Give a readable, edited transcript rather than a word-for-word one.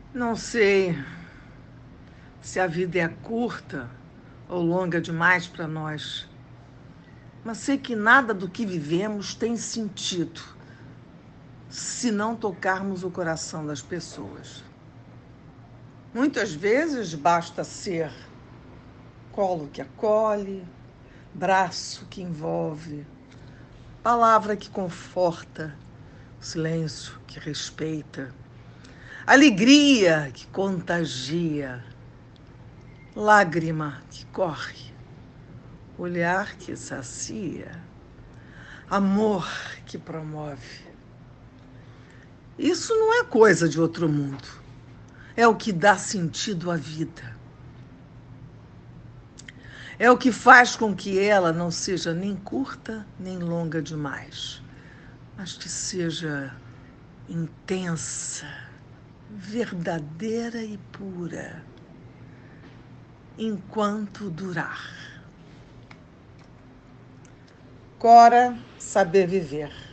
Não sei se a vida é curta ou longa demais para nós, mas sei que nada do que vivemos tem sentido se não tocarmos o coração das pessoas. Muitas vezes basta ser colo que acolhe, braço que envolve, palavra que conforta, silêncio que respeita, alegria que contagia, lágrima que corre, olhar que sacia, amor que promove. Isso não é coisa de outro mundo. É o que dá sentido à vida. É o que faz com que ela não seja nem curta nem longa demais, mas que seja intensa, verdadeira e pura, enquanto durar. Cora, saber viver.